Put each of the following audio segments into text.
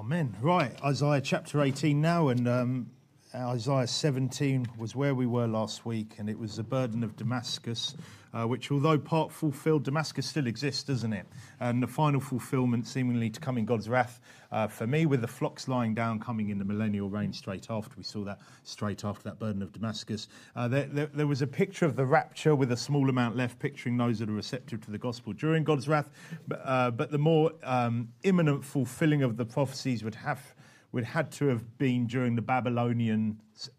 Amen. Right, Isaiah chapter 18 now, and Isaiah 17 was where we were last week, and it was the burden of Damascus, which, although part fulfilled, Damascus still exists, doesn't it? And the final fulfillment seemingly to come in God's wrath for me, with the flocks lying down, coming in the millennial reign straight after. We saw that straight after that burden of Damascus. There was a picture of the rapture with a small amount left, picturing those that are receptive to the gospel during God's wrath. But the more imminent fulfilling of the prophecies would had to have been during the Babylonian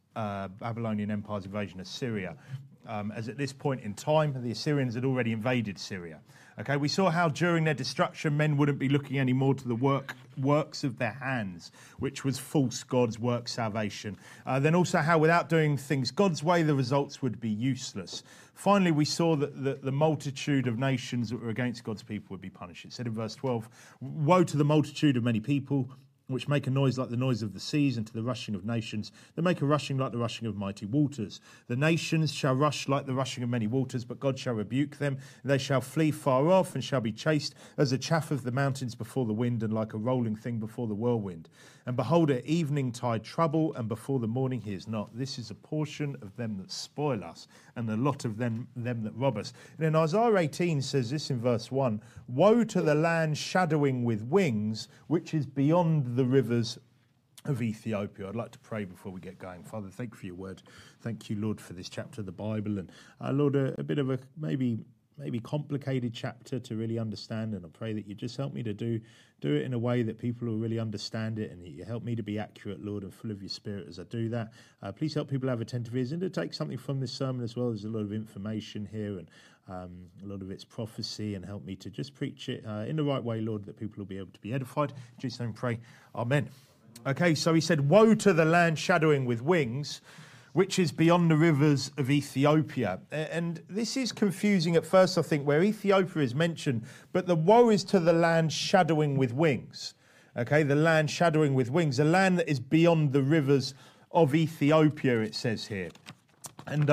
Empire's invasion of Syria. As at this point in time, the Assyrians had already invaded Syria. Okay, we saw how during their destruction, men wouldn't be looking anymore to the works of their hands, which was false gods, work salvation. Then also how without doing things God's way, the results would be useless. Finally, we saw that the multitude of nations that were against God's people would be punished. It said in verse 12, "Woe to the multitude of many people, which make a noise like the noise of the seas, and to the rushing of nations that make a rushing like the rushing of mighty waters. The nations shall rush like the rushing of many waters, but God shall rebuke them. They shall flee far off, and shall be chased as the chaff of the mountains before the wind, and like a rolling thing before the whirlwind. And behold, at eventide trouble, and before the morning he is not. This is a portion of them that spoil us, and a lot of them that rob us." And then Isaiah 18 says this in verse 1, "Woe to the land shadowing with wings, which is beyond the rivers of Ethiopia." I'd like to pray before we get going. Father, thank you for your word. Thank you, Lord, for this chapter of the Bible. And Lord, a bit of a maybe complicated chapter to really understand. And I pray that you just help me to do it in a way that people will really understand it. And that you help me to be accurate, Lord, and full of your spirit as I do that. Please help people have attentive ears and to take something from this sermon as well. There's a lot of information here and a lot of it's prophecy, and help me to just preach it in the right way, Lord, that people will be able to be edified. In Jesus' name pray. Amen. Okay, so he said, "Woe to the land shadowing with wings, which is beyond the rivers of Ethiopia." And this is confusing at first, I think, where Ethiopia is mentioned, but the woe is to the land shadowing with wings. Okay, the land shadowing with wings, a land that is beyond the rivers of Ethiopia, it says here. And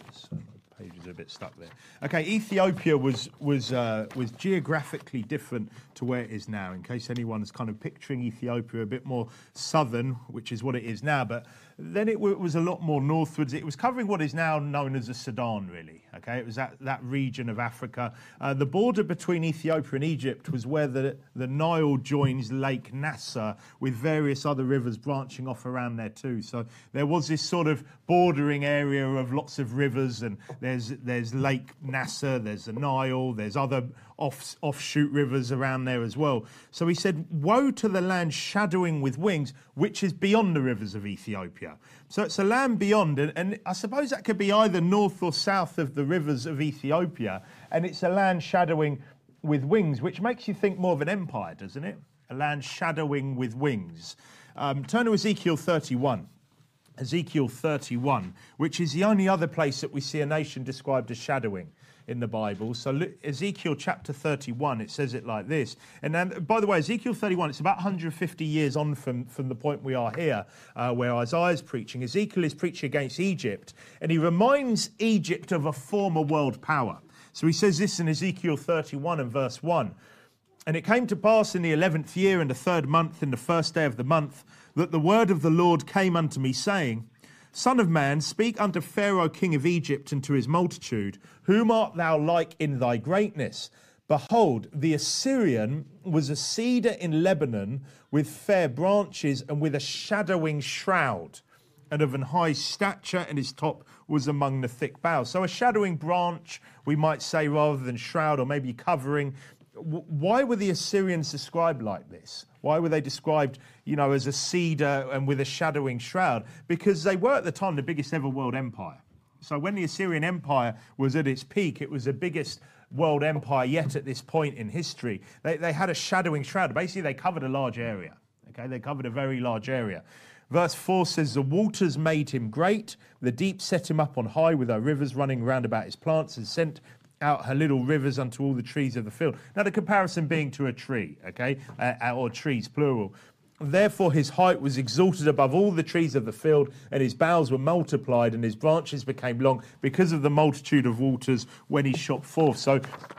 pages are a bit stuck there. Okay, Ethiopia was geographically different to where it is now. In case anyone's kind of picturing Ethiopia a bit more southern, which is what it is now, but then it was a lot more northwards. It was covering what is now known as the Sudan, really. Okay, it was that region of Africa. The border between Ethiopia and Egypt was where the Nile joins Lake Nasser with various other rivers branching off around there too. So there was this sort of bordering area of lots of rivers, and there's Lake Nasser, there's the Nile, there's other offshoot rivers around there as well. So he said, "Woe to the land shadowing with wings, which is beyond the rivers of Ethiopia." So it's a land beyond, and I suppose that could be either north or south of the rivers of Ethiopia, and it's a land shadowing with wings, which makes you think more of an empire, doesn't it? A land shadowing with wings. Turn to Ezekiel 31. Ezekiel 31, which is the only other place that we see a nation described as shadowing in the Bible. So look, Ezekiel chapter 31, it says it like this. And then, by the way, Ezekiel 31, it's about 150 years on from the point we are here, where Isaiah's preaching. Ezekiel is preaching against Egypt, and he reminds Egypt of a former world power. So he says this in Ezekiel 31 and verse 1. "And it came to pass in the 11th year, in the 3rd month, in the 1st day of the month, that the word of the Lord came unto me, saying, Son of man, speak unto Pharaoh king of Egypt and to his multitude, whom art thou like in thy greatness? Behold, the Assyrian was a cedar in Lebanon with fair branches and with a shadowing shroud, and of an high stature, and his top was among the thick boughs." So a shadowing branch, we might say, rather than shroud, or maybe covering. Why were the Assyrians described like this? Why were they described, as a cedar and with a shadowing shroud? Because they were at the time the biggest ever world empire. So when the Assyrian Empire was at its peak, it was the biggest world empire yet at this point in history. They had a shadowing shroud. Basically, they covered a large area. Okay, they covered a very large area. Verse 4 says, "The waters made him great. The deep set him up on high with her rivers running round about his plants, and sent out her little rivers unto all the trees of the field." Now, the comparison being to a tree, okay, or trees, plural. "Therefore his height was exalted above all the trees of the field, and his boughs were multiplied, and his branches became long, because of the multitude of waters when he shot forth." So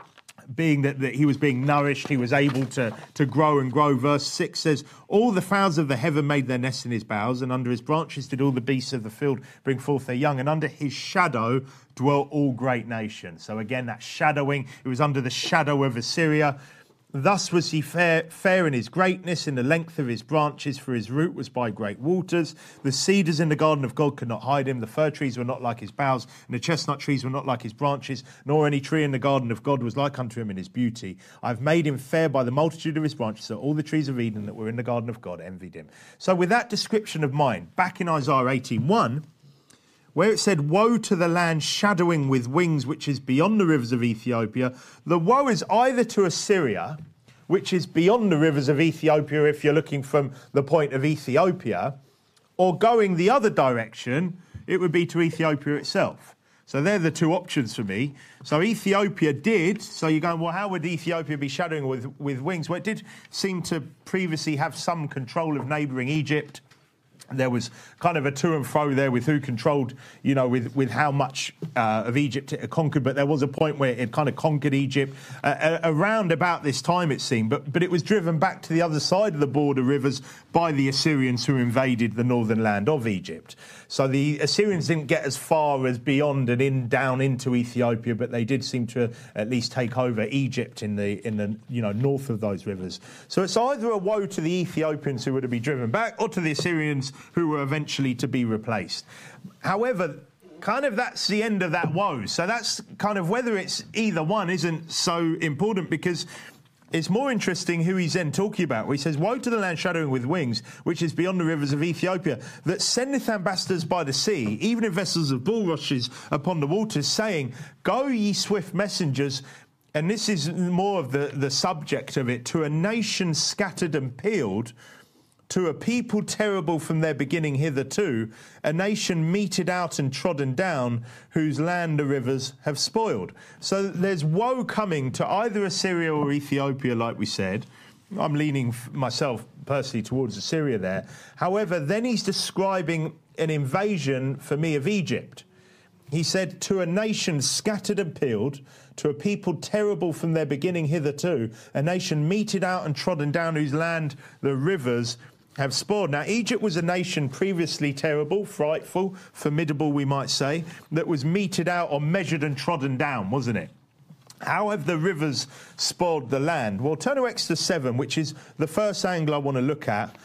being that he was being nourished, he was able to grow and grow. Verse 6 says, all the fowls of the heaven made their nests in his boughs, and under his branches did all the beasts of the field bring forth their young, and under his shadow dwelt all great nations. So again, that shadowing, it was under the shadow of Assyria. Thus was he fair in his greatness, in the length of his branches, for his root was by great waters. The cedars in the garden of God could not hide him. The fir trees were not like his boughs, and the chestnut trees were not like his branches, nor any tree in the garden of God was like unto him in his beauty. I've made him fair by the multitude of his branches, so all the trees of Eden that were in the garden of God envied him. So with that description of mine, back in Isaiah 18:1, where it said, woe to the land shadowing with wings, which is beyond the rivers of Ethiopia. The woe is either to Assyria, which is beyond the rivers of Ethiopia if you're looking from the point of Ethiopia, or going the other direction, it would be to Ethiopia itself. So they're the two options for me. So Ethiopia did, so you're going, well, how would Ethiopia be shadowing with wings? Well, it did seem to previously have some control of neighbouring Egypt. There was kind of a to and fro there with who controlled, with how much of Egypt it had conquered. But there was a point where it had kind of conquered Egypt around about this time, it seemed. But it was driven back to the other side of the border rivers by the Assyrians who invaded the northern land of Egypt. So the Assyrians didn't get as far as beyond and down into Ethiopia, but they did seem to at least take over Egypt in the north of those rivers. So it's either a woe to the Ethiopians who were to be driven back, or to the Assyrians who were eventually to be replaced. However, kind of that's the end of that woe. So that's kind of whether it's either one isn't so important, because it's more interesting who he's then talking about. Where he says, woe to the land shadowing with wings, which is beyond the rivers of Ethiopia, that sendeth ambassadors by the sea, even in vessels of bulrushes upon the waters, saying, go ye swift messengers. And this is more of the subject of it, to a nation scattered and peeled, to a people terrible from their beginning hitherto, a nation meted out and trodden down, whose land the rivers have spoiled. So there's woe coming to either Assyria or Ethiopia, like we said. I'm leaning myself personally towards Assyria there. However, then he's describing an invasion for me of Egypt. He said, to a nation scattered and peeled, to a people terrible from their beginning hitherto, a nation meted out and trodden down, whose land the rivers have spoiled. Now, Egypt was a nation previously terrible, frightful, formidable, we might say, that was meted out or measured and trodden down, wasn't it? How have the rivers spoiled the land? Well, turn to Exodus 7, which is the first angle I want to look at.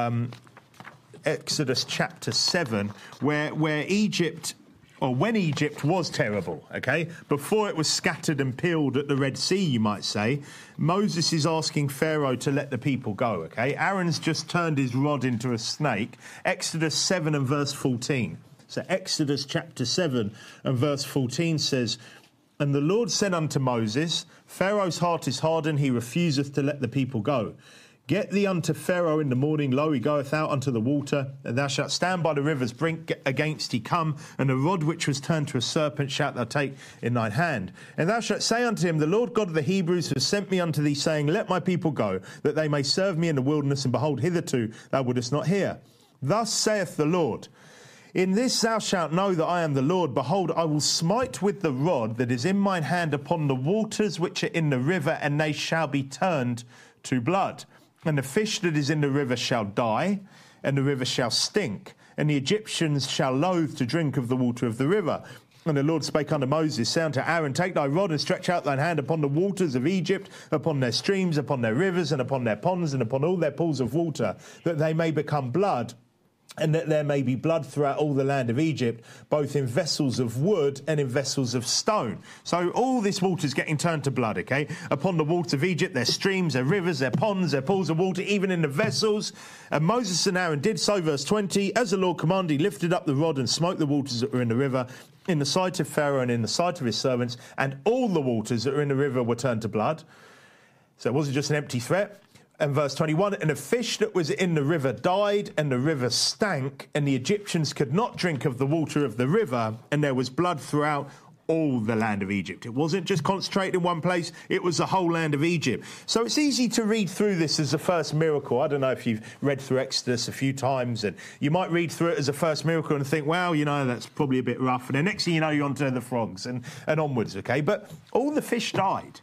Exodus chapter 7, where Egypt, or when Egypt was terrible, okay, before it was scattered and peeled at the Red Sea, you might say, Moses is asking Pharaoh to let the people go, okay? Aaron's just turned his rod into a snake. Exodus 7 and verse 14. So Exodus chapter 7 and verse 14 says, and the Lord said unto Moses, Pharaoh's heart is hardened, he refuseth to let the people go. Get thee unto Pharaoh in the morning, lo, he goeth out unto the water, and thou shalt stand by the river's brink against he come, and the rod which was turned to a serpent shalt thou take in thine hand. And thou shalt say unto him, the Lord God of the Hebrews has sent me unto thee, saying, let my people go, that they may serve me in the wilderness, and behold, hitherto thou wouldest not hear. Thus saith the Lord, in this thou shalt know that I am the Lord. Behold, I will smite with the rod that is in mine hand upon the waters which are in the river, and they shall be turned to blood. And the fish that is in the river shall die, and the river shall stink, and the Egyptians shall loathe to drink of the water of the river. And the Lord spake unto Moses, say unto Aaron, take thy rod and stretch out thine hand upon the waters of Egypt, upon their streams, upon their rivers, and upon their ponds, and upon all their pools of water, that they may become blood, and that there may be blood throughout all the land of Egypt, both in vessels of wood and in vessels of stone. So all this water is getting turned to blood, okay? Upon the waters of Egypt, their streams, their rivers, their ponds, their pools of water, even in the vessels. And Moses and Aaron did so, verse 20, as the Lord commanded, he lifted up the rod and smote the waters that were in the river, in the sight of Pharaoh and in the sight of his servants, and all the waters that were in the river were turned to blood. So it wasn't just an empty threat. And verse 21, and a fish that was in the river died, and the river stank, and the Egyptians could not drink of the water of the river, and there was blood throughout all the land of Egypt. It wasn't just concentrated in one place, it was the whole land of Egypt. So it's easy to read through this as the first miracle. I don't know if you've read through Exodus a few times, and you might read through it as a first miracle and think, well, that's probably a bit rough. And then next thing you know, you're onto the frogs and onwards, okay? But all the fish died.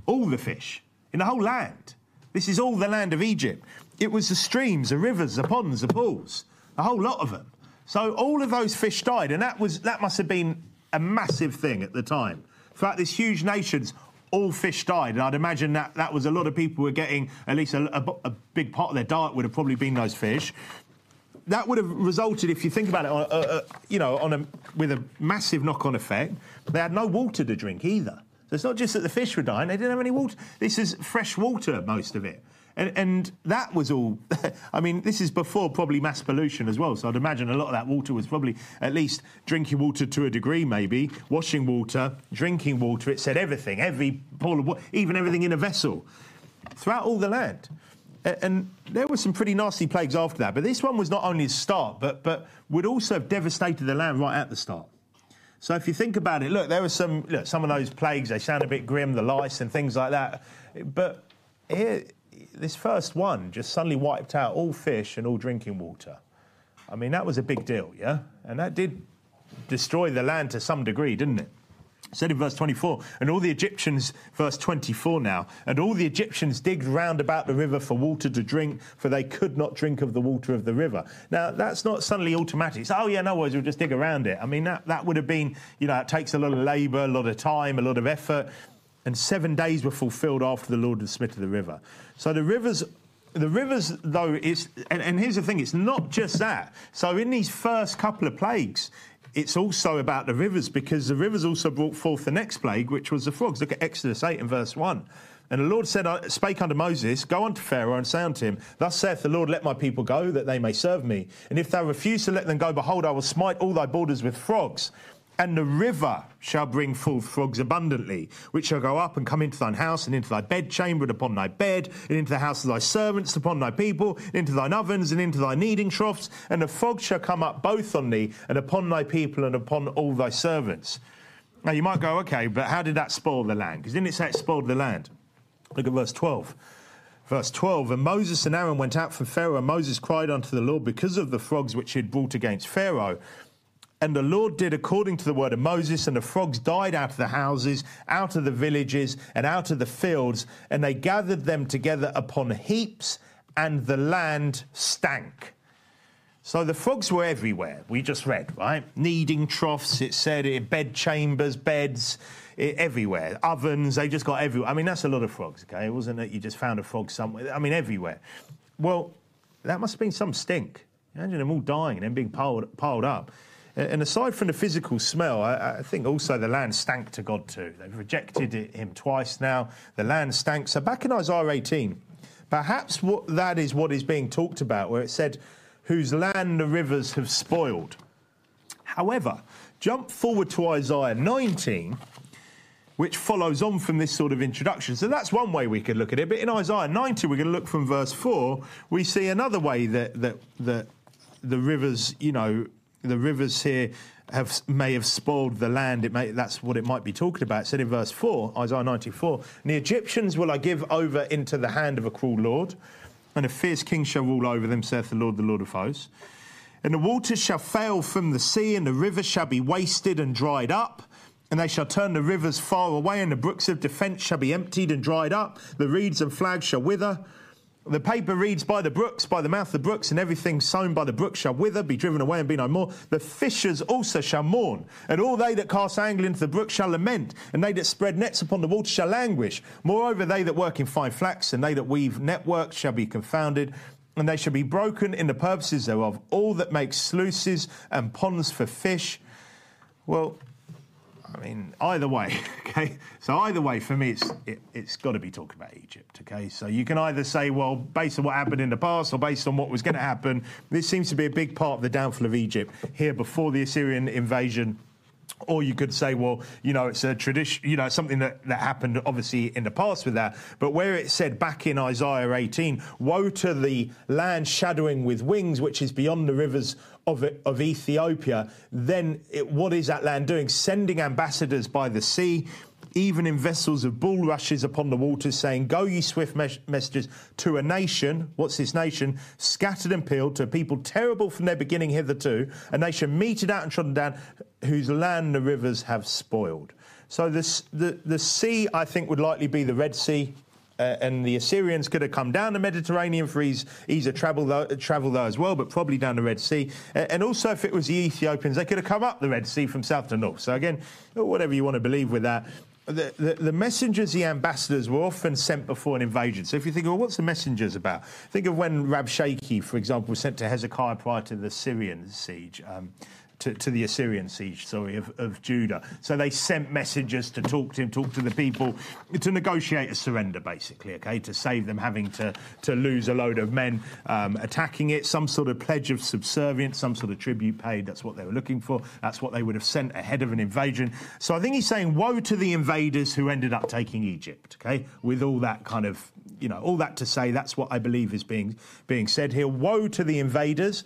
all the fish in the whole land. This is all the land of Egypt. It was the streams, the rivers, the ponds, the pools, a whole lot of them. So all of those fish died, and that must have been a massive thing at the time. Throughout this huge nations, all fish died, and I'd imagine that was a lot of people were getting at least a big part of their diet would have probably been those fish. That would have resulted, if you think about it, with a massive knock-on effect. They had no water to drink either. So it's not just that the fish were dying; they didn't have any water. This is fresh water, most of it. And that was all. I mean, this is before probably mass pollution as well. So I'd imagine a lot of that water was probably at least drinking water to a degree, maybe washing water, drinking water. It said everything, every pool of water, even everything in a vessel, throughout all the land. And there were some pretty nasty plagues after that. But this one was not only the start, but would also have devastated the land right at the start. So if you think about it, look, there were some of those plagues. They sound a bit grim, the lice and things like that. But here, this first one just suddenly wiped out all fish and all drinking water. I mean, that was a big deal, yeah? And that did destroy the land to some degree, didn't it? It said in verse 24, and all the Egyptians, verse 24 now, and all the Egyptians digged round about the river for water to drink, for they could not drink of the water of the river. Now, that's not suddenly automatic. It's, oh, yeah, no worries, we'll just dig around it. I mean, that would have been, it takes a lot of labour, a lot of time, a lot of effort. And 7 days were fulfilled after the Lord had smitten the river. So the rivers, though, and here's the thing, it's not just that. So in these first couple of plagues, it's also about the rivers, because the rivers also brought forth the next plague, which was the frogs. Look at Exodus 8 and verse 1. And the Lord spake unto Moses, go unto Pharaoh and say unto him, thus saith the Lord, let my people go, that they may serve me. And if thou refuse to let them go, behold, I will smite all thy borders with frogs. And the river shall bring forth frogs abundantly, which shall go up and come into thine house, and into thy bedchamber, and upon thy bed, and into the house of thy servants, upon thy people, and into thine ovens, and into thy kneading troughs. And the frogs shall come up both on thee, and upon thy people, and upon all thy servants. Now you might go, okay, but how did that spoil the land? Because didn't it say it spoiled the land? Look at verse 12. Verse 12, and Moses and Aaron went out from Pharaoh, and Moses cried unto the Lord because of the frogs which he had brought against Pharaoh. And the Lord did according to the word of Moses, and the frogs died out of the houses, out of the villages, and out of the fields, and they gathered them together upon heaps, and the land stank. So the frogs were everywhere, we just read, right? Kneading troughs, it said, bed chambers, beds, everywhere. Ovens, they just got everywhere. I mean, that's a lot of frogs, okay? It wasn't that you just found a frog somewhere. I mean, everywhere. Well, that must have been some stink. Imagine them all dying and then being piled up. And aside from the physical smell, I think also the land stank to God too. They've rejected him twice now. The land stank. So back in Isaiah 18, perhaps that is what is being talked about, where it said, whose land the rivers have spoiled. However, jump forward to Isaiah 19, which follows on from this sort of introduction. So that's one way we could look at it. But in Isaiah 90, we're going to look from verse 4, we see another way that the rivers, the rivers here may have spoiled the land. That's what it might be talking about. It said in verse 4, Isaiah 94, and the Egyptians will I give over into the hand of a cruel lord, and a fierce king shall rule over them, saith the Lord of hosts. And the waters shall fail from the sea, and the rivers shall be wasted and dried up. And they shall turn the rivers far away, and the brooks of defence shall be emptied and dried up. The reeds and flags shall wither. The paper reeds by the brooks, by the mouth of the brooks, and everything sown by the brooks shall wither, be driven away and be no more. The fishers also shall mourn, and all they that cast angle into the brook shall lament, and they that spread nets upon the water shall languish. Moreover, they that work in fine flax, and they that weave networks shall be confounded, and they shall be broken in the purposes thereof. All that make sluices and ponds for fish. Well, I mean, either way, okay? So either way, for me, it's got to be talking about Egypt, okay? So you can either say, well, based on what happened in the past or based on what was going to happen, this seems to be a big part of the downfall of Egypt here before the Assyrian invasion. Or you could say, well, it's a tradition, something that happened obviously in the past with that. But where it said back in Isaiah 18, woe to the land shadowing with wings, which is beyond the rivers of Ethiopia, then what is that land doing? Sending ambassadors by the sea, even in vessels of bulrushes upon the waters, saying, go ye swift messengers to a nation. What's this nation? Scattered and peeled, to a people terrible from their beginning hitherto, a nation meted out and trodden down, whose land the rivers have spoiled. So the sea, I think, would likely be the Red Sea. And the Assyrians could have come down the Mediterranean for easier travel there as well, but probably down the Red Sea. And also, if it was the Ethiopians, they could have come up the Red Sea from south to north. So again, whatever you want to believe with that. The messengers, the ambassadors, were often sent before an invasion. So if you think, well, what's the messengers about? Think of when Rabshakeh, for example, was sent to Hezekiah prior to the Syrian siege. To the Assyrian siege, of Judah. So they sent messengers to talk to him, talk to the people, to negotiate a surrender, basically, okay, to save them having to lose a load of men attacking it, some sort of pledge of subservience, some sort of tribute paid. That's what they were looking for. That's what they would have sent ahead of an invasion. So I think he's saying, woe to the invaders who ended up taking Egypt, okay, with all that kind of, all that to say, that's what I believe is being said here. Woe to the invaders.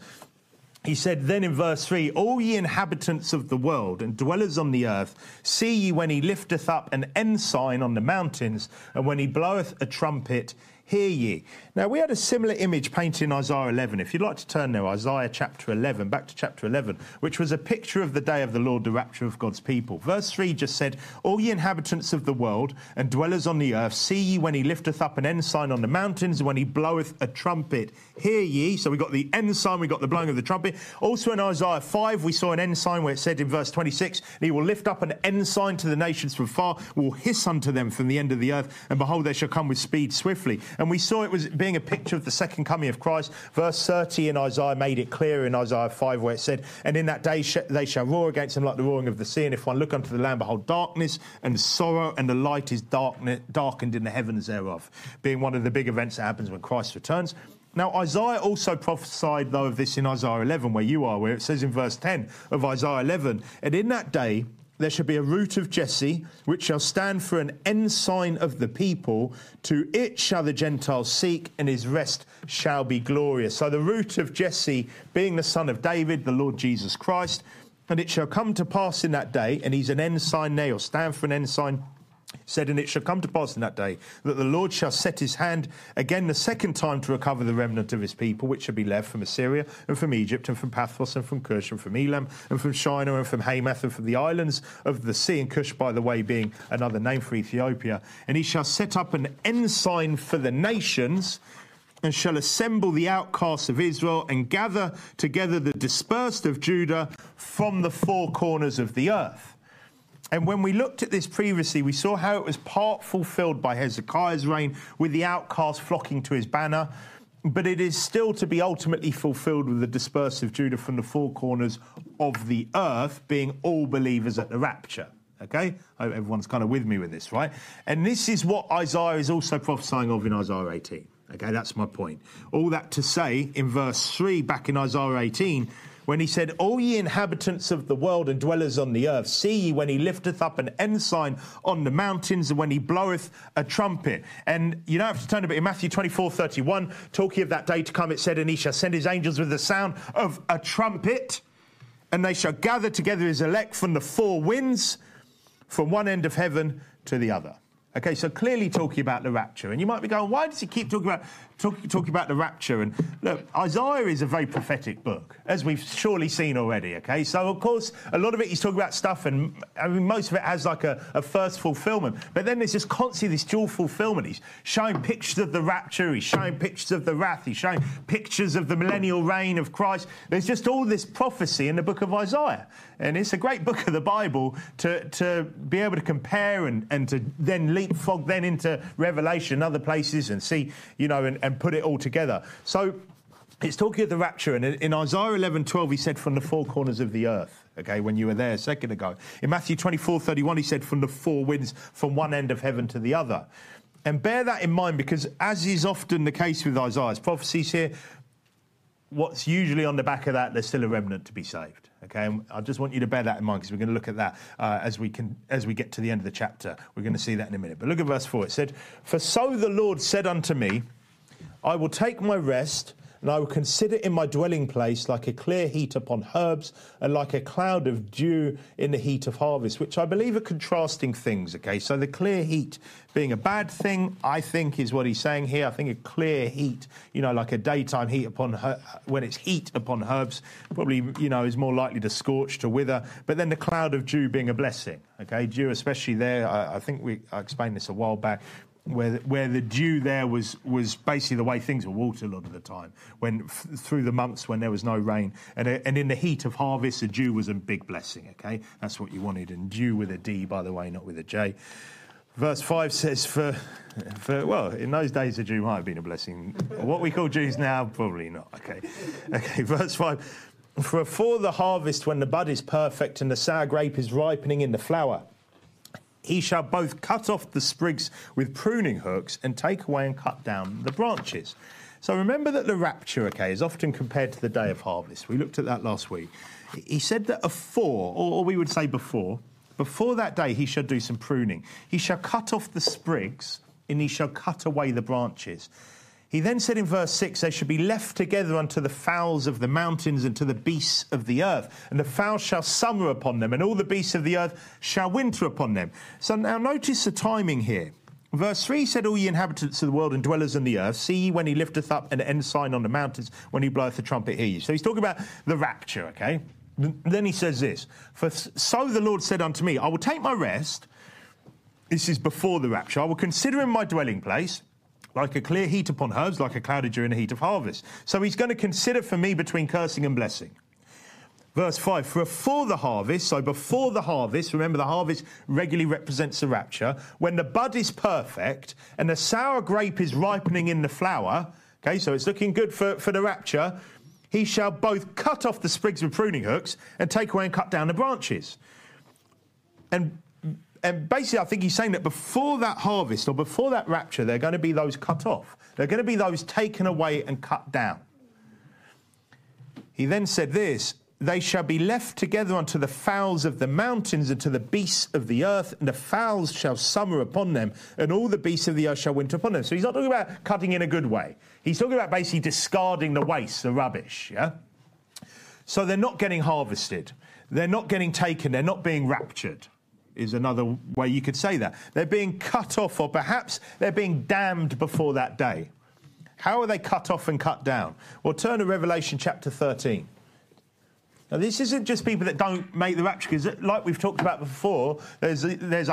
He said then in verse 3, all ye inhabitants of the world and dwellers on the earth, see ye when he lifteth up an ensign on the mountains, and when he bloweth a trumpet, hear ye. Now, we had a similar image painted in Isaiah 11. If you'd like to turn there, Isaiah chapter 11, back to chapter 11, which was a picture of the day of the Lord, the rapture of God's people. Verse 3 just said, all ye inhabitants of the world and dwellers on the earth, see ye when he lifteth up an ensign on the mountains, and when he bloweth a trumpet, hear ye. So we got the ensign, we got the blowing of the trumpet. Also in Isaiah 5, we saw an ensign where it said in verse 26, he will lift up an ensign to the nations from far, will hiss unto them from the end of the earth, and behold, they shall come with speed swiftly. And we saw it was being a picture of the second coming of Christ. Verse 30 in Isaiah made it clear in Isaiah 5 where it said, and in that day they shall roar against them like the roaring of the sea, and if one look unto the land, behold, darkness and sorrow, and the light is darkened in the heavens thereof, being one of the big events that happens when Christ returns. Now, Isaiah also prophesied, though, of this in Isaiah 11, where you are, where it says in verse 10 of Isaiah 11, and in that day there shall be a root of Jesse, which shall stand for an ensign of the people. To it shall the Gentiles seek, and his rest shall be glorious. So the root of Jesse being the son of David, the Lord Jesus Christ. And it shall come to pass in that day, and he's an ensign there, or stand for an ensign, said, and it shall come to pass in that day that the Lord shall set his hand again the second time to recover the remnant of his people, which shall be left from Assyria and from Egypt and from Pathros and from Cush and from Elam and from Shinar and from Hamath and from the islands of the sea, and Cush, by the way, being another name for Ethiopia. And he shall set up an ensign for the nations, and shall assemble the outcasts of Israel, and gather together the dispersed of Judah from the four corners of the earth. And when we looked at this previously, we saw how it was part fulfilled by Hezekiah's reign, with the outcasts flocking to his banner. But it is still to be ultimately fulfilled with the dispersed of Judah from the four corners of the earth, being all believers at the rapture. Okay? I hope everyone's kind of with me with this, right? And this is what Isaiah is also prophesying of in Isaiah 18. Okay, that's my point. All that to say, in verse 3, back in Isaiah 18, when he said, all ye inhabitants of the world and dwellers on the earth, see ye when he lifteth up an ensign on the mountains, and when he bloweth a trumpet. And you don't have to turn a bit. In Matthew 24:31, talking of that day to come, it said, and he shall send his angels with the sound of a trumpet, and they shall gather together his elect from the four winds, from one end of heaven to the other. Okay, so clearly talking about the rapture. And you might be going, why does he keep talking about the rapture? And look, Isaiah is a very prophetic book, as we've surely seen already, okay? So, of course, a lot of it he's talking about stuff, and I mean, most of it has like a first fulfillment. But then there's just constantly this dual fulfillment. He's showing pictures of the rapture, he's showing pictures of the wrath, he's showing pictures of the millennial reign of Christ. There's just all this prophecy in the book of Isaiah. And it's a great book of the Bible to be able to compare and to then leapfrog then into Revelation and other places and see, and put it all together. So it's talking of the rapture. And in Isaiah 11:12, he said, from the four corners of the earth. Okay, when you were there a second ago. In Matthew 24:31, he said, from the four winds, from one end of heaven to the other. And bear that in mind, because as is often the case with Isaiah's prophecies here, what's usually on the back of that, there's still a remnant to be saved. Okay, and I just want you to bear that in mind, because we're going to look at that as we get to the end of the chapter. We're going to see that in a minute. But look at verse 4. It said, for so the Lord said unto me, I will take my rest, and I will consider in my dwelling place like a clear heat upon herbs and like a cloud of dew in the heat of harvest, which I believe are contrasting things, okay? So the clear heat being a bad thing, I think, is what he's saying here. I think a clear heat, like a daytime heat when it's heat upon herbs, probably, is more likely to scorch, to wither. But then the cloud of dew being a blessing, okay? Dew, especially there, I think I explained this a while back, where the dew there was basically the way things were watered a lot of the time, through the months when there was no rain. And in the heat of harvest, the dew was a big blessing, okay? That's what you wanted. And dew with a D, by the way, not with a J. Verse 5 says, in those days the dew might have been a blessing. What we call dews now, probably not, okay? Okay, verse 5. For before the harvest, when the bud is perfect and the sour grape is ripening in the flower, he shall both cut off the sprigs with pruning hooks and take away and cut down the branches. So remember that the rapture, okay, is often compared to the day of harvest. We looked at that last week. He said that or we would say before that day he shall do some pruning. He shall cut off the sprigs and he shall cut away the branches. He then said in verse 6, they shall be left together unto the fowls of the mountains and to the beasts of the earth. And the fowls shall summer upon them, and all the beasts of the earth shall winter upon them. So now notice the timing here. Verse 3 said, all ye inhabitants of the world and dwellers in the earth, see ye when he lifteth up an ensign on the mountains, when he bloweth the trumpet, hear ye. So he's talking about the rapture, okay? Then he says this, for so the Lord said unto me, I will take my rest. This is before the rapture. I will consider in my dwelling place, like a clear heat upon herbs, like a cloud during the heat of harvest. So he's going to consider for me between cursing and blessing. Verse 5, for before the harvest, so before the harvest, remember the harvest regularly represents the rapture, when the bud is perfect and the sour grape is ripening in the flower, okay, so it's looking good for the rapture, he shall both cut off the sprigs with pruning hooks and take away and cut down the branches. And basically, I think he's saying that before that harvest or before that rapture, there are going to be those cut off. There are going to be those taken away and cut down. He then said this, they shall be left together unto the fowls of the mountains and to the beasts of the earth, and the fowls shall summer upon them, and all the beasts of the earth shall winter upon them. So he's not talking about cutting in a good way. He's talking about basically discarding the waste, the rubbish, yeah? So they're not getting harvested. They're not getting taken. They're not being raptured. Is another way you could say that. They're being cut off, or perhaps they're being damned before that day. How are they cut off and cut down? Well, turn to Revelation chapter 13. Now, this isn't just people that don't make the rapture, because like we've talked about before, there's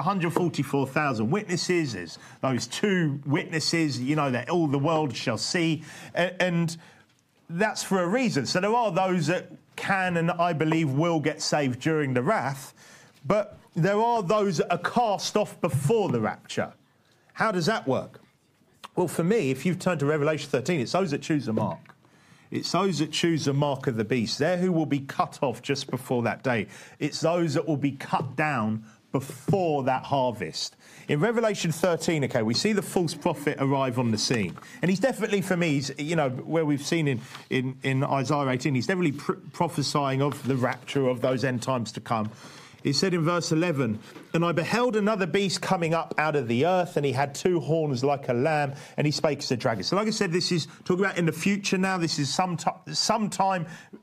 144,000 witnesses, there's those two witnesses, that all the world shall see, and that's for a reason. So there are those that can and I believe will get saved during the wrath, but there are those that are cast off before the rapture. How does that work? Well, for me, if you've turned to Revelation 13, it's those that choose the mark. It's those that choose the mark of the beast. They're who will be cut off just before that day. It's those that will be cut down before that harvest. In Revelation 13, okay, we see the false prophet arrive on the scene. And he's definitely, for me, where we've seen in Isaiah 18, he's definitely prophesying of the rapture of those end times to come. He said in verse 11, and I beheld another beast coming up out of the earth, and he had two horns like a lamb, and he spake as a dragon. So like I said, this is talking about in the future now. This is sometime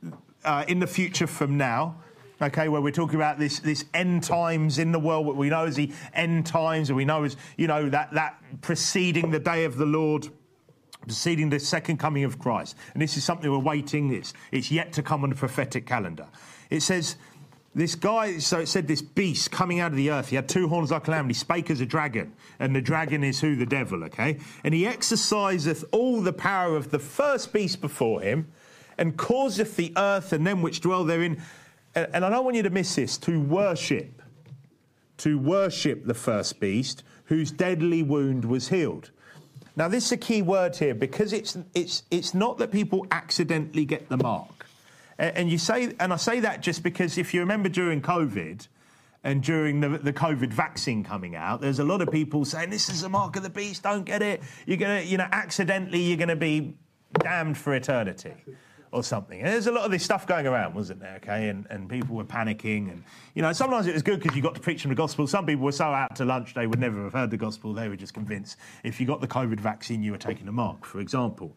in the future from now, okay, where we're talking about this end times in the world, what we know as the end times, and we know as, that preceding the day of the Lord, preceding the second coming of Christ. And this is something we're waiting. It's yet to come on the prophetic calendar. It says, this guy, so it said this beast coming out of the earth, he had two horns like a lamb, and he spake as a dragon, and the dragon is who? The devil, okay? And he exerciseth all the power of the first beast before him, and causeth the earth and them which dwell therein, and I don't want you to miss this, to worship the first beast, whose deadly wound was healed. Now this is a key word here, because it's not that people accidentally get the mark. And I say that just because if you remember during COVID and during the COVID vaccine coming out, there's a lot of people saying, this is the mark of the beast, don't get it. You're going to, accidentally, you're going to be damned for eternity or something. And there's a lot of this stuff going around, wasn't there, okay? And people were panicking. And, sometimes it was good because you got to preach them the gospel. Some people were so out to lunch they would never have heard the gospel. They were just convinced if you got the COVID vaccine, you were taking the mark, for example.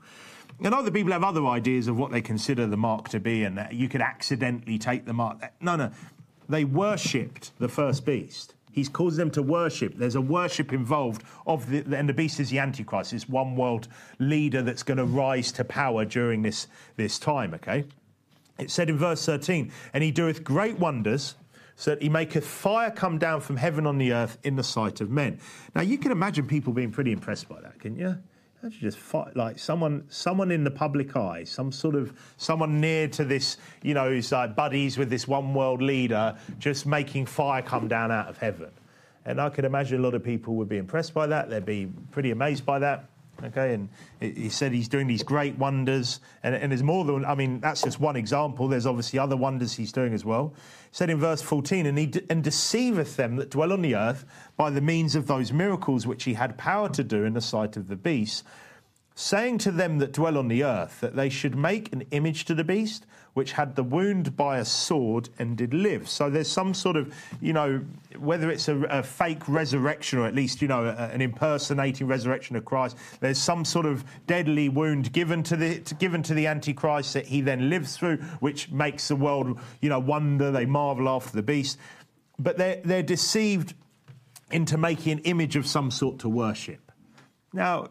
And other people have other ideas of what they consider the mark to be, and that you could accidentally take the mark. No. They worshipped the first beast. He's caused them to worship. There's a worship involved and the beast is the Antichrist, this one world leader that's going to rise to power during this time, okay? It said in verse 13, and he doeth great wonders, so that he maketh fire come down from heaven on the earth in the sight of men. Now, you can imagine people being pretty impressed by that, can't you? Just fight, like someone in the public eye, someone near to this, who's like buddies with this one world leader, just making fire come down out of heaven. And I could imagine a lot of people would be impressed by that. They'd be pretty amazed by that. Okay, and he said he's doing these great wonders, and there's more than, that's just one example. There's obviously other wonders he's doing as well. He said in verse 14, and deceiveth them that dwell on the earth by the means of those miracles which he had power to do in the sight of the beast, saying to them that dwell on the earth that they should make an image to the beast, which had the wound by a sword and did live. So there's some sort of, whether it's a fake resurrection or at least, an impersonating resurrection of Christ, there's some sort of deadly wound given to the Antichrist that he then lives through, which makes the world, wonder, they marvel after the beast. But they're deceived into making an image of some sort to worship. Now,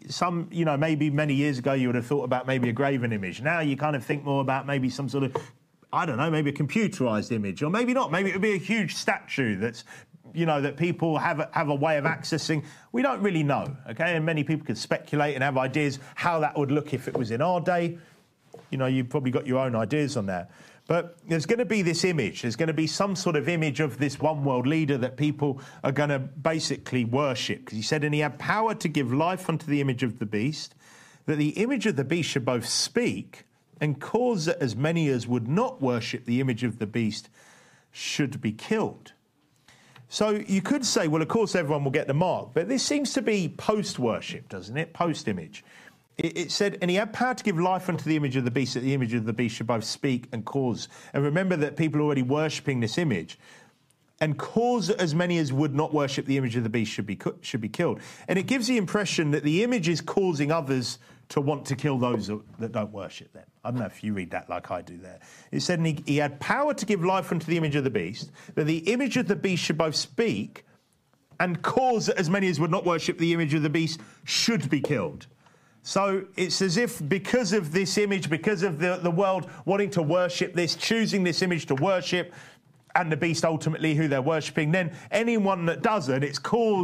maybe many years ago you would have thought about maybe a graven image. Now you kind of think more about maybe some sort of, maybe a computerized image, or maybe not. Maybe it would be a huge statue that's, that people have a way of accessing. We don't really know, okay? And many people could speculate and have ideas how that would look if it was in our day. You've probably got your own ideas on that. But there's going to be this image. There's going to be some sort of image of this one world leader that people are going to basically worship. Because he said, and he had power to give life unto the image of the beast, that the image of the beast should both speak and cause that as many as would not worship the image of the beast should be killed. So you could say, well, of course, everyone will get the mark. But this seems to be post-worship, doesn't it? Post-image. It said, and he had power to give life unto the image of the beast, that the image of the beast should both speak and cause. And remember that people are already worshipping this image. And cause as many as would not worship the image of the beast should be killed. And it gives the impression that the image is causing others to want to kill those that don't worship them. I don't know if you read that like I do there. It said, and he had power to give life unto the image of the beast, that the image of the beast should both speak and cause that as many as would not worship the image of the beast should be killed. So it's as if because of this image, because of the world wanting to worship this, choosing this image to worship, and the beast ultimately who they're worshipping, then anyone that doesn't, the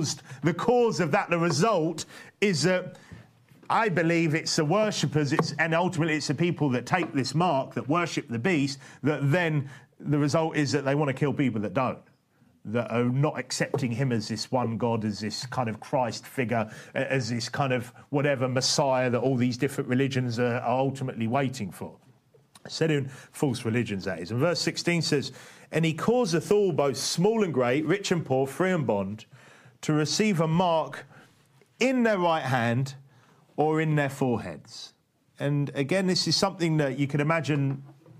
cause of that, the result is that I believe it's the worshippers, and ultimately it's the people that take this mark, that worship the beast, that then the result is that they want to kill people that don't, that are not accepting him as this one God, as this kind of Christ figure, as this kind of whatever Messiah that all these different religions are ultimately waiting for. Said in false religions, that is. And verse 16 says, and he causeth all, both small and great, rich and poor, free and bond, to receive a mark in their right hand or in their foreheads. And again, this is something that you can imagine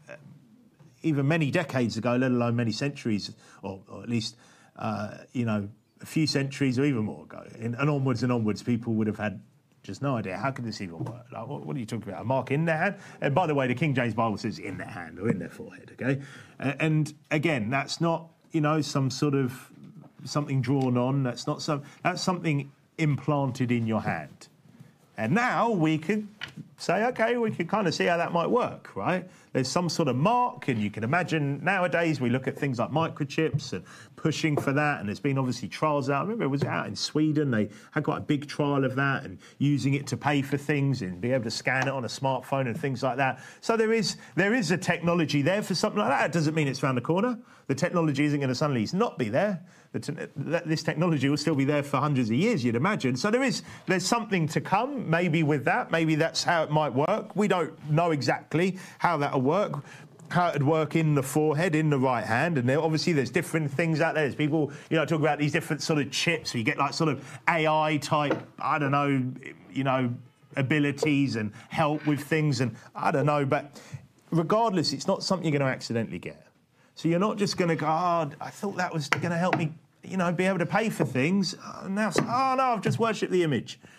even many decades ago, let alone many centuries, or at least, a few centuries or even more ago. And onwards, people would have had just no idea. How could this even work? Like, what are you talking about? A mark in their hand? And by the way, the King James Bible says in their hand or in their forehead, okay? And again, that's not, some sort of something drawn on. That's something implanted in your hand. And now we could say, okay, we could kind of see how that might work, right? There's some sort of mark, and you can imagine nowadays we look at things like microchips and pushing for that, and there's been obviously trials out. I remember it was out in Sweden. They had quite a big trial of that and using it to pay for things and be able to scan it on a smartphone and things like that. So there is a technology there for something like that. It doesn't mean it's around the corner. The technology isn't going to suddenly not be there. This technology will still be there for hundreds of years, you'd imagine. So there's something to come, maybe with that. Talk. Maybe that's how it might work. We don't know exactly how that'll work, how it'd work in the forehead, in the right hand. And obviously there's different things out there. There's people, talk about these different sort of chips. So you get like sort of AI type, I don't know, abilities and help with things. And I don't know, but regardless, it's not something you're going to accidentally get. So you're not just going to go, I thought that was going to help me, be able to pay for things. Now, no, I've just worshipped the image.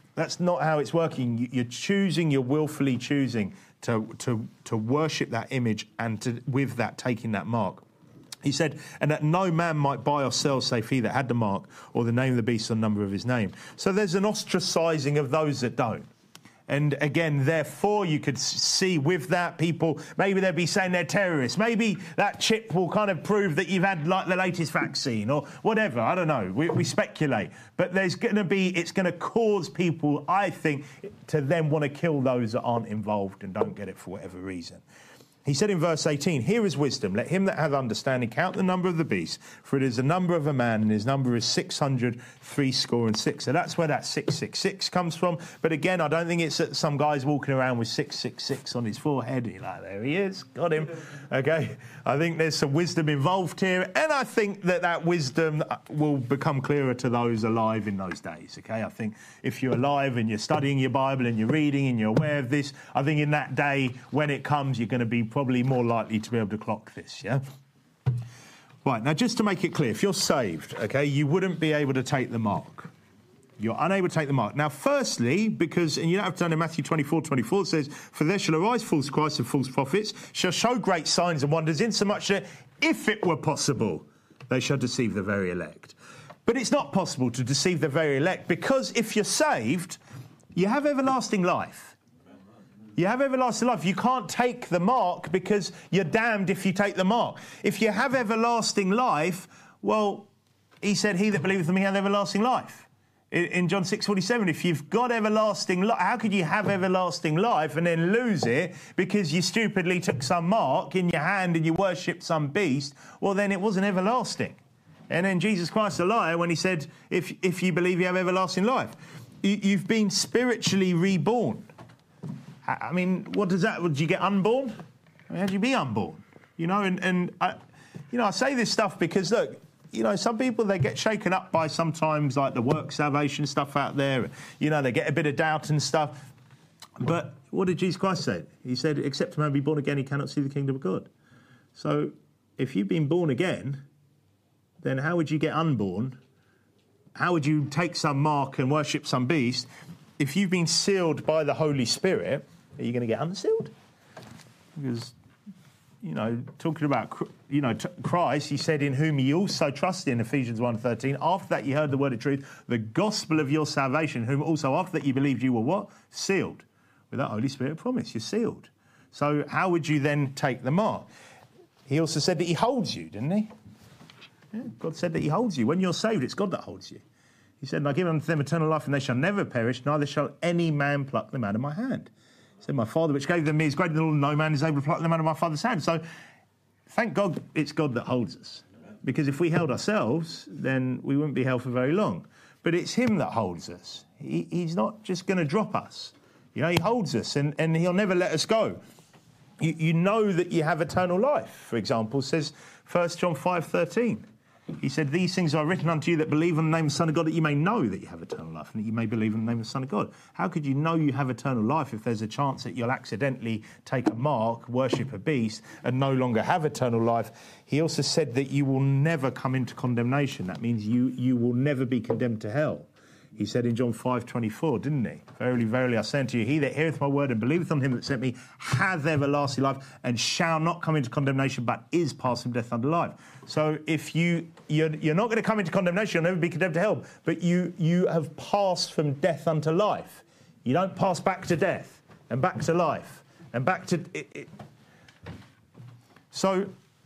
That's not how it's working. You're willfully choosing to worship that image and with that taking that mark. He said, and that no man might buy or sell save he that had the mark or the name of the beast or the number of his name. So there's an ostracizing of those that don't. And again, therefore, you could see with that people, maybe they'd be saying they're terrorists. Maybe that chip will kind of prove that you've had like the latest vaccine or whatever. I don't know. We speculate. But it's going to cause people, I think, to then want to kill those that aren't involved and don't get it for whatever reason. He said in verse 18, here is wisdom. Let him that hath understanding count the number of the beast, for it is the number of a man, and his number is 666. So that's where that 666 comes from. But again, I don't think it's that some guy's walking around with 666 on his forehead. And you're like, there he is, got him. Okay, I think there's some wisdom involved here. And I think that wisdom will become clearer to those alive in those days. Okay, I think if you're alive and you're studying your Bible and you're reading and you're aware of this, I think in that day when it comes, you're going to be probably more likely to be able to clock this, yeah? Right, now just to make it clear, if you're saved, okay, you wouldn't be able to take the mark. You're unable to take the mark. Now, firstly, because, and you don't have to know, Matthew 24 says, for there shall arise false Christs and false prophets, shall show great signs and wonders, insomuch that, if it were possible, they shall deceive the very elect. But it's not possible to deceive the very elect, because if you're saved, you have everlasting life. You have everlasting life. You can't take the mark because you're damned if you take the mark. If you have everlasting life, well, he said, he that believeth in me hath everlasting life. In John 6:47, if you've got everlasting life, how could you have everlasting life and then lose it because you stupidly took some mark in your hand and you worshipped some beast? Well, then it wasn't everlasting. And then Jesus Christ a liar when he said, if you believe you have everlasting life. You've been spiritually reborn. I mean, what does that... Did you get unborn? I mean, how do you be unborn? You know, and I say this stuff because, look, you know, some people, they get shaken up by sometimes, like, the work salvation stuff out there. You know, they get a bit of doubt and stuff. But what did Jesus Christ say? He said, except a man be born again, he cannot see the kingdom of God. So if you've been born again, then how would you get unborn? How would you take some mark and worship some beast? If you've been sealed by the Holy Spirit, are you going to get unsealed? Because, you know, talking about, you know, Christ, he said, in whom ye also trust in, Ephesians 1:13. After that you heard the word of truth, the gospel of your salvation, whom also after that you believed you were what? Sealed. With that Holy Spirit promise, you're sealed. So how would you then take the mark? He also said that he holds you, didn't he? Yeah, God said that he holds you. When you're saved, it's God that holds you. He said, and I give unto them eternal life, and they shall never perish, neither shall any man pluck them out of my hand. He said, my Father which gave them me is greater than all, no man is able to pluck them out of my Father's hand. So thank God it's God that holds us. Because if we held ourselves, then we wouldn't be held for very long. But it's him that holds us. He's not just going to drop us. You know, he holds us, and he'll never let us go. You know that you have eternal life, for example, says 1 John 5:13. He said, these things are written unto you that believe in the name of the Son of God, that you may know that you have eternal life, and that you may believe in the name of the Son of God. How could you know you have eternal life if there's a chance that you'll accidentally take a mark, worship a beast, and no longer have eternal life? He also said that you will never come into condemnation. That means you will never be condemned to hell. He said in John 5:24, didn't he? Verily, verily, I say unto you, he that heareth my word and believeth on him that sent me hath everlasting life and shall not come into condemnation, but is passed from death unto life. So if you're not going to come into condemnation, you'll never be condemned to hell, but you have passed from death unto life. You don't pass back to death and back to life and back to... So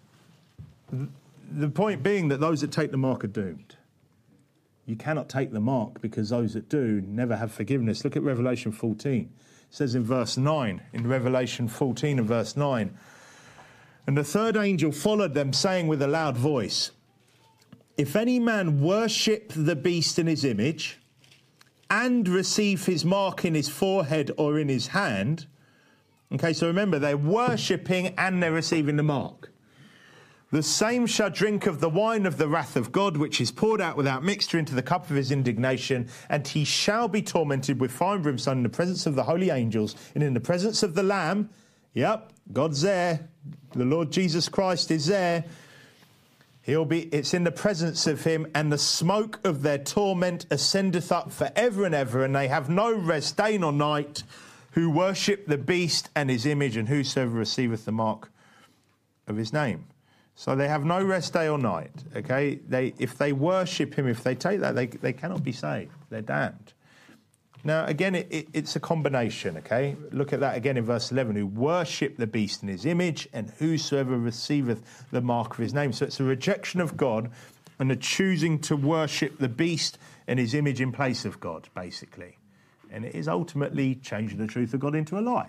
the point being that those that take the mark are doomed. You cannot take the mark because those that do never have forgiveness. Look at Revelation 14. It says in verse 9, in Revelation 14 and verse 9, and the third angel followed them, saying with a loud voice, if any man worship the beast in his image and receive his mark in his forehead or in his hand, okay, so remember, they're worshipping and they're receiving the mark. The same shall drink of the wine of the wrath of God, which is poured out without mixture into the cup of his indignation, and he shall be tormented with fire and brimstone in the presence of the holy angels and in the presence of the Lamb. Yep, God's there. The Lord Jesus Christ is there. It's in the presence of him, and the smoke of their torment ascendeth up for ever and ever, and they have no rest day nor night, who worship the beast and his image, and whosoever receiveth the mark of his name. So they have no rest day or night, okay? If they worship him, if they take that, they cannot be saved. They're damned. Now, again, it's a combination, okay? Look at that again in verse 11. Who worship the beast in his image, and whosoever receiveth the mark of his name. So it's a rejection of God and a choosing to worship the beast and his image in place of God, basically. And it is ultimately changing the truth of God into a lie.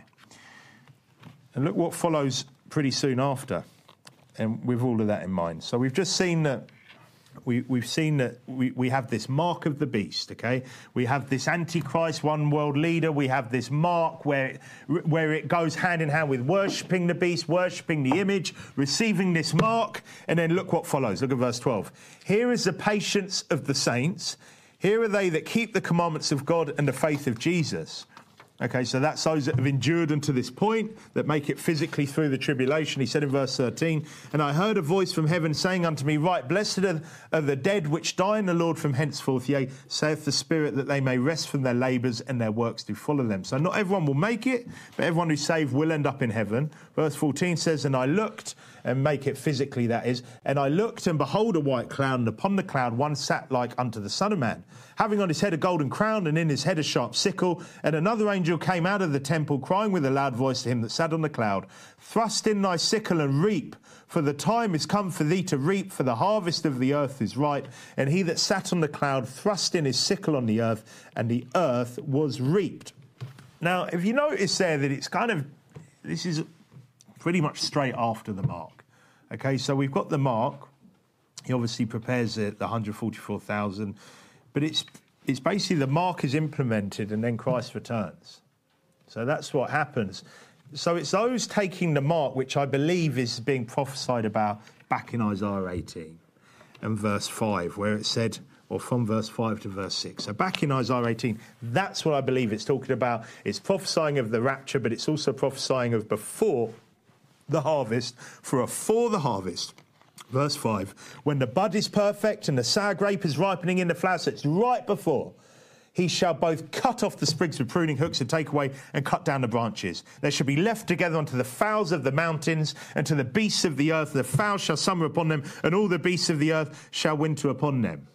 And look what follows pretty soon after, and with all of that in mind. So we've just seen that we've seen that we have this mark of the beast, okay? We have this Antichrist, one world leader. We have this mark where it goes hand in hand with worshipping the beast, worshipping the image, receiving this mark. And then look what follows. Look at verse 12. Here is the patience of the saints. Here are they that keep the commandments of God and the faith of Jesus. Okay, so that's those that have endured unto this point, that make it physically through the tribulation. He said in verse 13, and I heard a voice from heaven saying unto me, right, blessed are the dead which die in the Lord from henceforth, yea, saith the Spirit, that they may rest from their labours and their works do follow them. So not everyone will make it, but everyone who's saved will end up in heaven. Verse 14 says, and I looked, and make it physically, that is, and I looked, and behold a white cloud, and upon the cloud one sat like unto the Son of Man, having on his head a golden crown, and in his head a sharp sickle. And another angel came out of the temple, crying with a loud voice to him that sat on the cloud, thrust in thy sickle and reap, for the time is come for thee to reap, for the harvest of the earth is ripe. And he that sat on the cloud thrust in his sickle on the earth, and the earth was reaped. Now, if you notice there that it's this is pretty much straight after the mark. Okay, so we've got the mark. He obviously prepares it, the 144,000. But it's basically the mark is implemented and then Christ returns. So that's what happens. So it's those taking the mark, which I believe is being prophesied about back in Isaiah 18 and verse 5, where it said, or from verse 5 to verse 6. So back in Isaiah 18, that's what I believe it's talking about. It's prophesying of the rapture, but it's also prophesying of before the harvest, for the harvest. Verse 5, when the bud is perfect and the sour grape is ripening in the flower, so it's right before, he shall both cut off the sprigs with pruning hooks and take away and cut down the branches. They shall be left together unto the fowls of the mountains and to the beasts of the earth. The fowls shall summer upon them, and all the beasts of the earth shall winter upon them.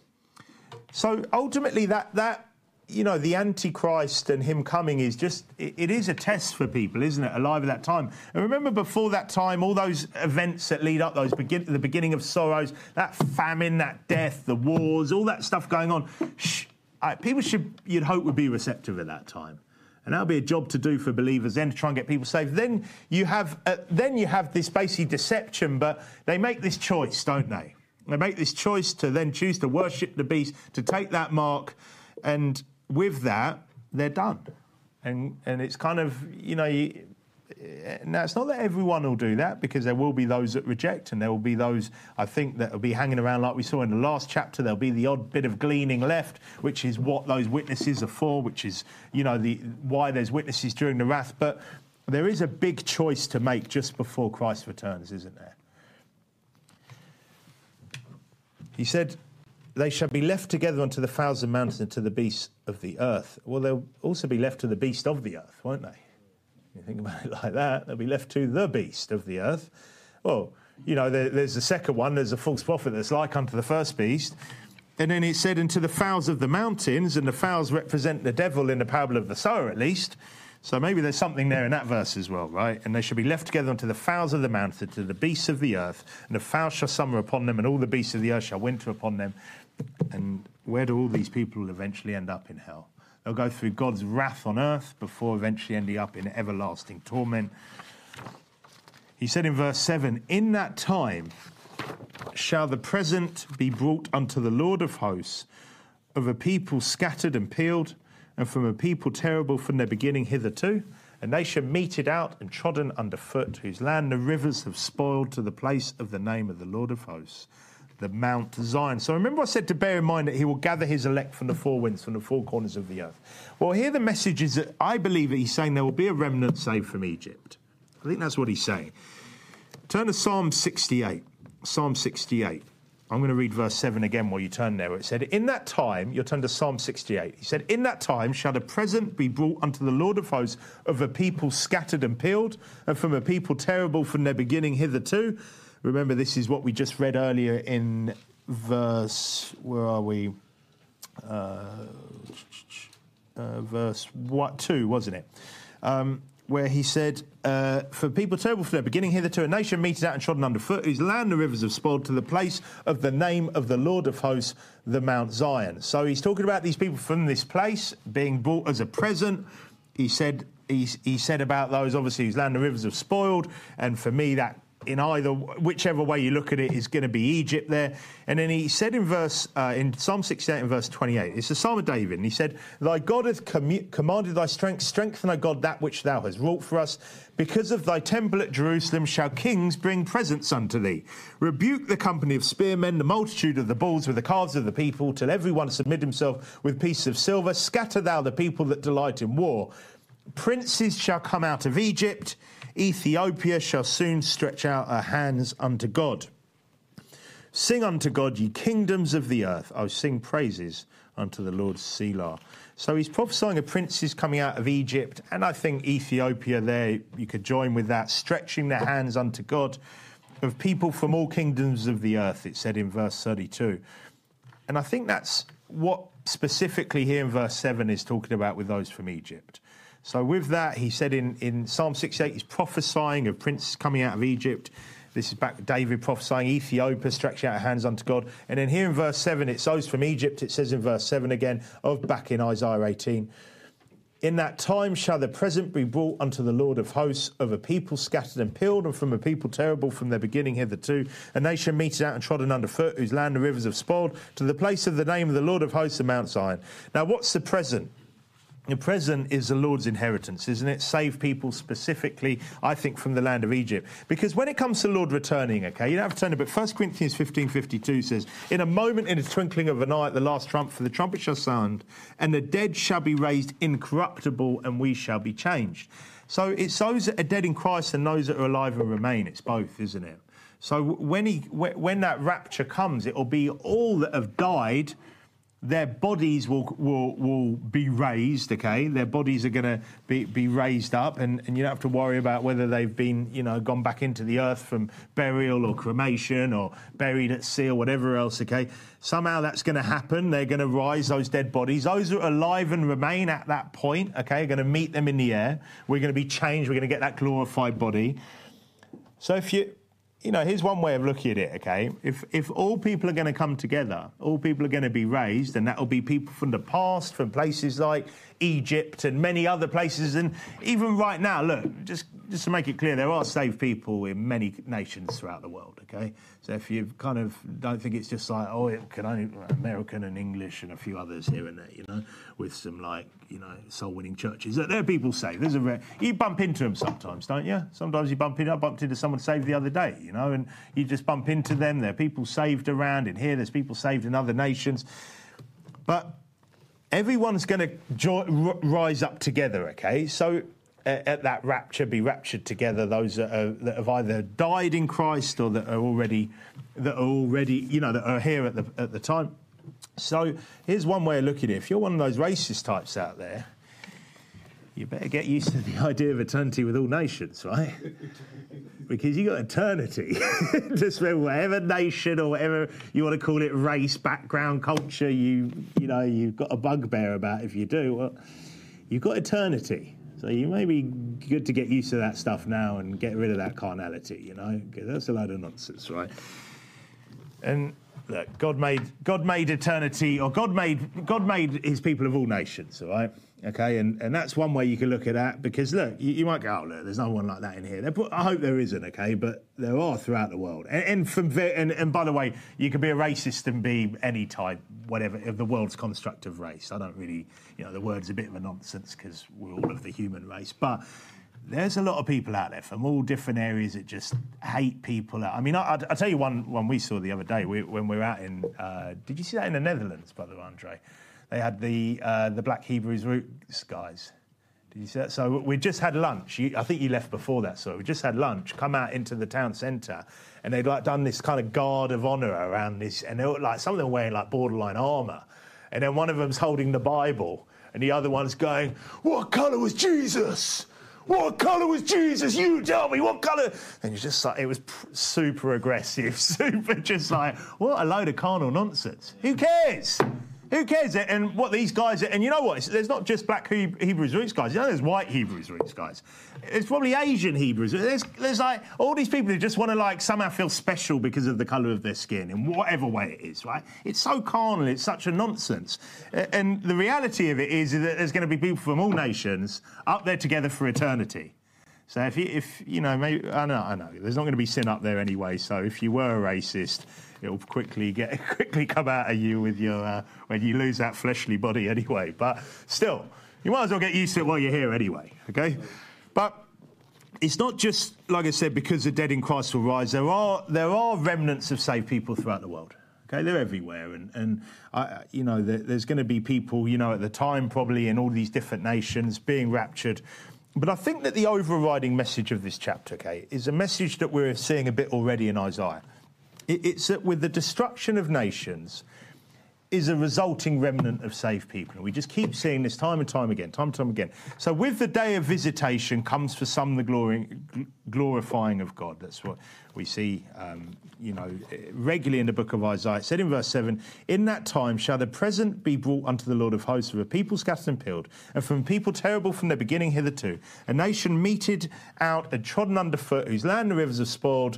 So ultimately that the Antichrist and him coming is just, it is a test for people, isn't it, alive at that time. And remember before that time, all those events that lead up, the beginning of sorrows, that famine, that death, the wars, all that stuff going on, people you'd hope would be receptive at that time. And that'll be a job to do for believers then, to try and get people saved. Then you have this basic deception, but they make this choice, don't they? They make this choice to then choose to worship the beast, to take that mark, and with that, they're done. And it's kind of, now it's not that everyone will do that, because there will be those that reject, and there will be those, I think, that will be hanging around like we saw in the last chapter. There'll be the odd bit of gleaning left, which is what those witnesses are for, which is, why there's witnesses during the wrath. But there is a big choice to make just before Christ returns, isn't there? He said, they shall be left together unto the fowls of the mountains and to the beasts of the earth. Well, they'll also be left to the beast of the earth, won't they? You think about it like that, they'll be left to the beast of the earth. Well, there's the second one, there's a false prophet that's like unto the first beast. And then it said, unto the fowls of the mountains, and the fowls represent the devil in the parable of the sower, at least. So maybe there's something there in that verse as well, right? And they shall be left together unto the fowls of the mountain, to the beasts of the earth, and the fowls shall summer upon them, and all the beasts of the earth shall winter upon them. And where do all these people eventually end up? In hell. They'll go through God's wrath on earth before eventually ending up in everlasting torment. He said in verse 7, in that time shall the present be brought unto the Lord of hosts, of a people scattered and peeled, and from a people terrible from their beginning hitherto, and they shall mete it out and trodden under foot, whose land the rivers have spoiled, to the place of the name of the Lord of hosts, the Mount Zion. So remember I said to bear in mind that he will gather his elect from the four winds, from the four corners of the earth. Well, here the message is that I believe that he's saying there will be a remnant saved from Egypt. I think that's what he's saying. Turn to Psalm 68. Psalm 68. I'm going to read verse 7 again while you turn there. It said, in that time, you'll turn to Psalm 68. He said, in that time shall a present be brought unto the Lord of hosts of a people scattered and peeled, and from a people terrible from their beginning hitherto. Remember, this is what we just read earlier in verse, where are we? Verse 2, wasn't it? Where he said, for people terrible from their beginning hitherto, a nation meted out and trodden underfoot, whose land the rivers have spoiled, to the place of the name of the Lord of hosts, the Mount Zion. So he's talking about these people from this place being brought as a present. He said about those, obviously, whose land the rivers have spoiled, and for me that, in whichever way you look at it, is going to be Egypt there. And then he said in Psalm 68 and verse 28, it's the Psalm of David, and he said, thy God hath commanded thy strength, strengthen, O God, that which thou hast wrought for us. Because of thy temple at Jerusalem shall kings bring presents unto thee. Rebuke the company of spearmen, the multitude of the bulls with the calves of the people, till every one submit himself with pieces of silver. Scatter thou the people that delight in war. Princes shall come out of Egypt. Ethiopia shall soon stretch out her hands unto God. Sing unto God, ye kingdoms of the earth. Oh, sing praises unto the Lord, Selah. So he's prophesying of princes coming out of Egypt, and I think Ethiopia there, you could join with that, stretching their hands unto God, of people from all kingdoms of the earth, it said in verse 32. And I think that's what specifically here in verse 7 is talking about with those from Egypt. So with that, he said in Psalm 68, he's prophesying of princes coming out of Egypt. This is back David prophesying Ethiopia, stretching out her hands unto God. And then here in verse 7, it's those from Egypt. It says in verse 7 again, back in Isaiah 18, in that time shall the present be brought unto the Lord of hosts of a people scattered and peeled, and from a people terrible from their beginning hitherto, a nation meted out and trodden underfoot, whose land the rivers have spoiled, to the place of the name of the Lord of hosts, the Mount Zion. Now, what's the present? The present is the Lord's inheritance, isn't it? Save people specifically, I think, from the land of Egypt. Because when it comes to the Lord returning, okay, you don't have to turn it, but 1 Corinthians 15:52 says, in a moment, in a twinkling of an eye, at the last trump, for the trumpet shall sound, and the dead shall be raised incorruptible, and we shall be changed. So it's those that are dead in Christ and those that are alive and remain. It's both, isn't it? So when that rapture comes, it will be all that have died. Their bodies will be raised, okay? Their bodies are going to be raised up, and you don't have to worry about whether they've been, gone back into the earth from burial or cremation or buried at sea or whatever else, okay? Somehow that's going to happen. They're going to rise, those dead bodies. Those that are alive and remain at that point, okay, are going to meet them in the air. We're going to be changed. We're going to get that glorified body. So if here's one way of looking at it, okay? If all people are going to come together, all people are going to be raised, and that will be people from the past, from places like Egypt and many other places. And even right now, look, just to make it clear, there are saved people in many nations throughout the world, okay? So if you kind of don't think it's just like, it can only American and English and a few others here and there, with some soul-winning churches. There are people saved. You bump into them sometimes, don't you? Sometimes you bump into. I bumped into someone saved the other day, and you just bump into them. There are people saved around in here. There's people saved in other nations. But everyone's going to rise up together, okay? So at that rapture, be raptured together, those that have either died in Christ or that are already, that are here at the time. So here's one way of looking at it. If you're one of those racist types out there, you better get used to the idea of eternity with all nations, right? Because you got eternity to spend whatever nation or whatever you want to call it, race, background, culture, you've got a bugbear about. If you do, well, you've got eternity. So you may be good to get used to that stuff now and get rid of that carnality, because that's a load of nonsense, right? And look, God made eternity, or God made his people of all nations, all right? Okay, and that's one way you can look at that, because look, you might go, look, there's no one like that in here. I hope there isn't, okay, but there are throughout the world. And by the way, you can be a racist and be any type, whatever, of the world's construct of race. I don't really, the word's a bit of a nonsense because we're all of the human race, but there's a lot of people out there from all different areas that just hate people. I mean, I'll tell you one we saw the other day when we were out in, did you see that in the Netherlands, by the way, Andre? They had the Black Hebrews Roots guys. Did you see that? So we just had lunch. I think you left before that, so we just had lunch, come out into the town centre, and they'd like done this kind of guard of honour around this, and they were like, some of them were wearing like borderline armour, and then one of them's holding the Bible, and the other one's going, "What colour was Jesus? What colour was Jesus? You tell me, what colour?" And you're just like, it was super aggressive, super just like, what a load of carnal nonsense. Who cares? Who cares? And what these guys... And you know what? There's not just black Hebrews roots guys. You know there's white Hebrews roots guys. There's probably Asian Hebrews. There's like all these people who just want to like somehow feel special because of the colour of their skin in whatever way it is, right? It's so carnal. It's such a nonsense. And the reality of it is that there's going to be people from all nations up there together for eternity. So if you know, maybe I know, there's not going to be sin up there anyway. So if you were a racist, it'll quickly come out of you with your when you lose that fleshly body anyway. But still, you might as well get used to it while you're here anyway. Okay, but it's not just like I said because the dead in Christ will rise. There are remnants of saved people throughout the world. Okay, they're everywhere, and you know, there's going to be people, you know, at the time probably in all these different nations being raptured. But I think that the overriding message of this chapter, okay, is a message that we're seeing a bit already in Isaiah. It's that with the destruction of nations is a resulting remnant of saved people. And we just keep seeing this time and time again. So with the day of visitation comes for some the glorifying of God. That's what we see, you know, regularly in the book of Isaiah. It said in verse 7, "In that time shall the present be brought unto the Lord of hosts of a people scattered and peeled, and from people terrible from their beginning hitherto, a nation meted out and trodden under foot, whose land the rivers have spoiled,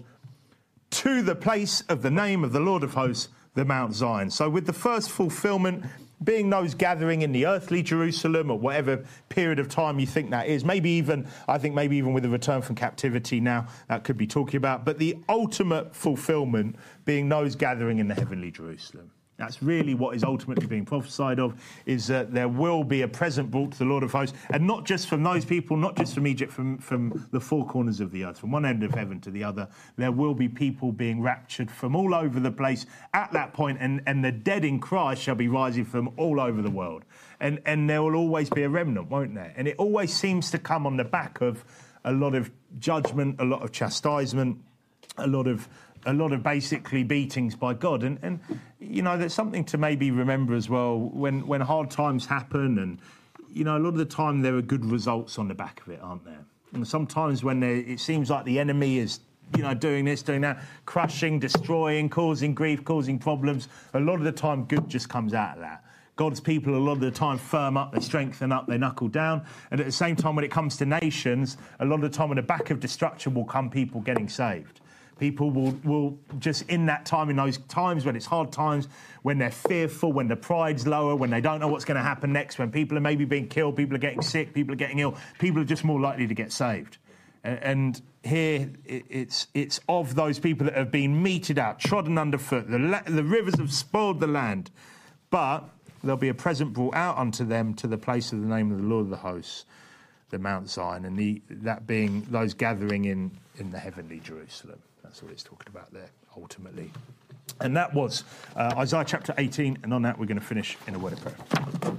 to the place of the name of the Lord of hosts, the Mount Zion." So with the first fulfilment being those gathering in the earthly Jerusalem or whatever period of time you think that is, maybe even with the return from captivity now, that could be talking about, but the ultimate fulfilment being those gathering in the heavenly Jerusalem. That's really what is ultimately being prophesied of, is that there will be a present brought to the Lord of hosts, and not just from those people, not just from Egypt, from the four corners of the earth, from one end of heaven to the other. There will be people being raptured from all over the place at that point, and the dead in Christ shall be rising from all over the world. And there will always be a remnant, won't there? And it always seems to come on the back of a lot of judgment, a lot of chastisement, a lot of basically beatings by God. And you know, there's something to maybe remember as well when hard times happen, and you know, a lot of the time there are good results on the back of it, aren't there? And sometimes when it seems like the enemy is, you know, doing this, doing that, crushing, destroying, causing grief, causing problems, a lot of the time good just comes out of that. God's people a lot of the time firm up, they strengthen up, they knuckle down. And at the same time, when it comes to nations, a lot of the time on the back of destruction will come people getting saved. People will just in that time, in those times when it's hard times, when they're fearful, when the pride's lower, when they don't know what's going to happen next, when people are maybe being killed, people are getting sick, people are getting ill, people are just more likely to get saved. And here it's of those people that have been meted out, trodden underfoot. The rivers have spoiled the land, but there'll be a present brought out unto them to the place of the name of the Lord of the hosts, the Mount Zion, and that being those gathering in the heavenly Jerusalem. That's what it's talking about there, ultimately. And that was Isaiah chapter 18, and on that we're going to finish in a word of prayer.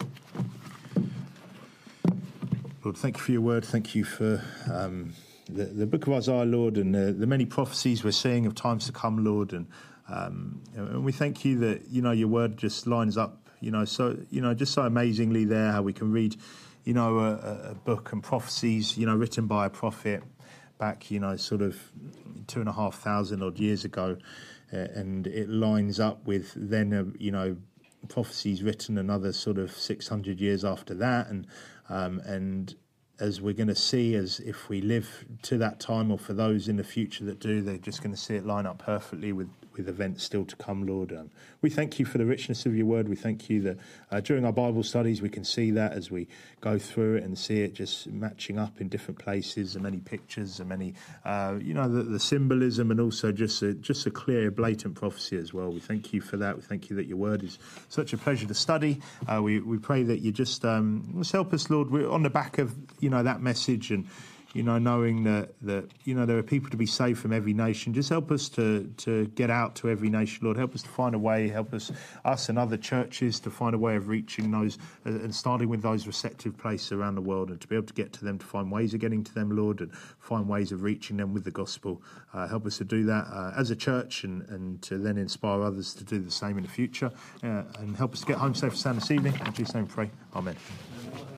Lord, thank you for your word. Thank you for the book of Isaiah, Lord, and the many prophecies we're seeing of times to come, Lord. And we thank you that, you know, your word just lines up, you know, so, you know, just so amazingly there, how we can read, you know, a book and prophecies, you know, written by a prophet back, you know, sort of 2,500 odd years ago, and it lines up with then, you know, prophecies written another sort of 600 years after that, and as we're going to see, as if we live to that time, or for those in the future that do, they're just going to see it line up perfectly with events still to come, Lord. We thank you for the richness of your word. We thank you that during our Bible studies we can see that as we go through it and see it just matching up in different places, and many pictures, and many, you know, the symbolism, and also just a clear, blatant prophecy as well. We thank you for that. We thank you that your word is such a pleasure to study. We pray that you just help us, Lord. We're on the back of, you know, that message, and knowing that there are people to be saved from every nation. Just help us to get out to every nation, Lord. Help us to find a way. Help us and other churches to find a way of reaching those and starting with those receptive places around the world, and to be able to get to them, to find ways of getting to them, Lord, and find ways of reaching them with the gospel. Help us to do that as a church, and to then inspire others to do the same in the future. And help us to get home safe and sound this evening. In Jesus' name we pray. Amen.